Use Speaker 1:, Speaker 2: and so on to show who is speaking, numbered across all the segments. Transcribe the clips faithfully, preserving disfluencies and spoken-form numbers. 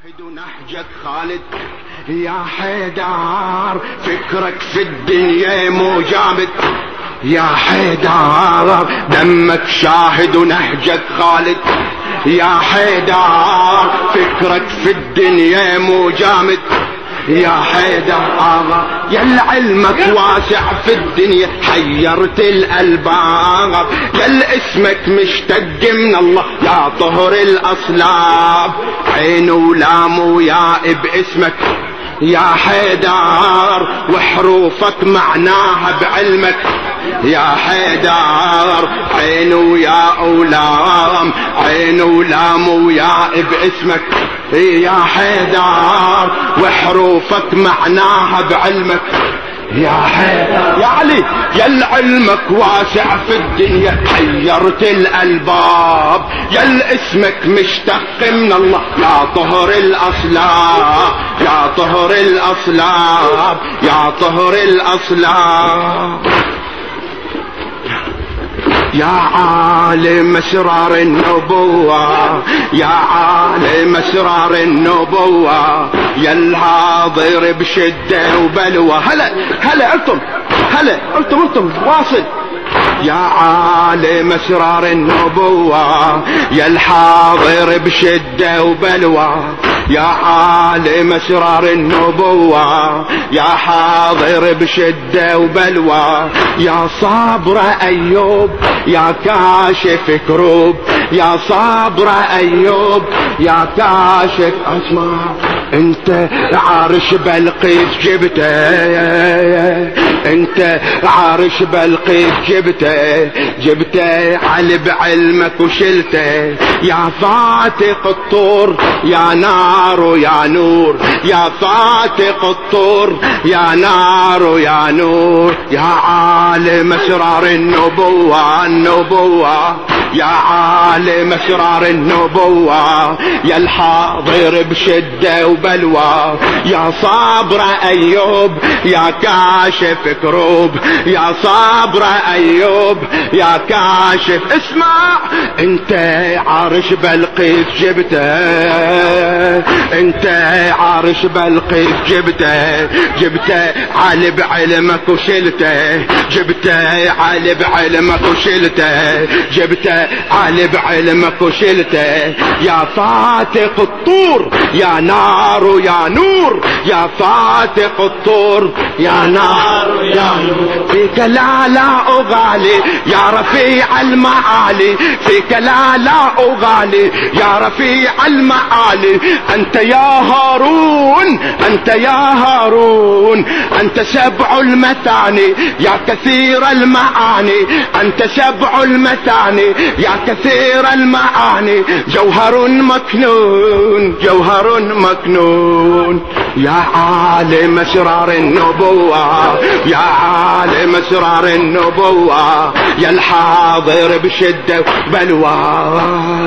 Speaker 1: شاهد نهجك خالد يا حيدر، فكرك في الدنيا مو جامد يا حيدر، دمك شاهد ونهجك خالد يا حيدر، فكرك في الدنيا مو جامد يا حيدر. يا علمك واسع في الدنيا حيرت الألباب، يا اسمك مشتق من الله يا طهر الأصلاب، عين ولام وياء باسمك يا حيدر، وحروفك معناها بعلمك يا حيدر، عين وياء ولام، عين ولام وياء باسمك يا حيدر، وحروفك معناها بعلمك يا حيدر. يا علي يا علمك واسع في الدنيا حيرت الألباب، يا اسمك مشتق من الله يا طهر الأصلاب، يا طهر الأصلاب، يا طهر الأصلاب. يا عالم اسرار النبوة، يا عالم اسرار النبوة، يا الحاضر بشدة وبلوى. هلا هلا انتم، هلا انتم انتم واصل. يا عالم اسرار النبوة، يا الحاضر بشدة وبلوى، يا عالم اسرار النبوة، يا حاضر بشدة وبلوى، يا صابر ايوب، يا كاشف كروب، يا صابر ايوب، يا كاشف. اسمع انت عارش بلقيس جبته، انت عارش بلقيس جبته، جبته على بعلمك وشلته، يا فاتق الطور يا نار يا نور، يا فاتق الطور يا نار يا نور، يا عالم اسرار النبوة النبوة، يا عالم اسرار النبوة، يا الحاضر بشدة وبلوى، يا صابر ايوب، يا كاشف كروب، يا صابر ايوب، يا كاشف. اسمع انت عارش بلقيس جبته، انت عارش بلقيس جبته، جبته على بعلمك وشلته، جبته على بعلمك وشلته، جبته على بعلمك وشلته، يا فاتق الطور يا نار يا نور، يا فاتق الطور يا نار يا نور. فيك لا لا أغالي يا رفيع المعالي، فيك لا لا أغالي يا رفيع المعالي، أنت يا هارون، أنت يا هارون، أنت سبع المثاني يا كثير المعاني، أنت سبع المثاني يا كثير المعاني، جوهر مكنون جوهر مكنون. يا عالم اسرار النبوة، يا عالم اسرار النبوة، يا الحاضر بشدة بلوى،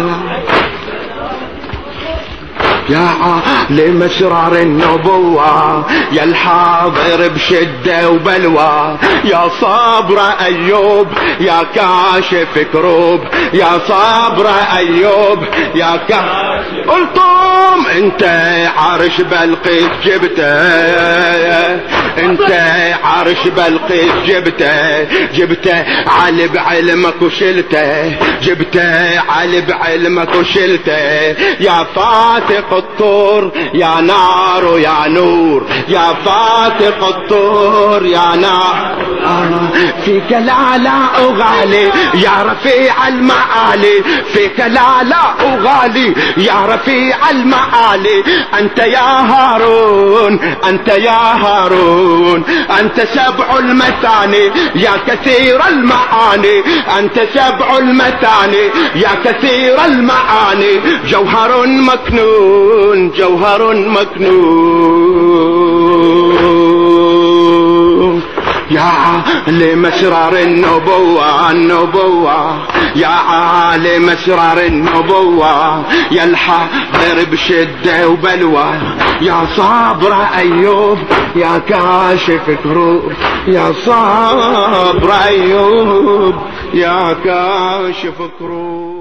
Speaker 1: يا عالم اسرار النبوة، يا الحاضر بشدة وبلوى، يا صابر ايوب، يا كاشف كروب، يا صابر ايوب، يا كاشف. قلتم انت عرش بلقيس جبته، انت عرش بلقيس جبته، جبته على بعلمك وشلته، جبته على بعلمك وشلته، يا فاتق الطور يا نار يا نور، يا فاتق الطور يا نار. آه فيك لا لا أغالي يا رفيع المعالي، فيك لا لا أغالي يا رفيع المعالي، أنت يا هارون، أنت يا هارون، أنت سبع المثاني يا كثير المعاني، أنت سبع المثاني يا كثير المعاني، جوهر مكنون جوهر مكنون. يا عالم اسرار النبوة النبوة، يا عالم اسرار النبوة، يا الحاضر بشدة وبلوى، يا صابر ايوب، يا كاشف كروب، يا صابر ايوب، يا كاشف كروب.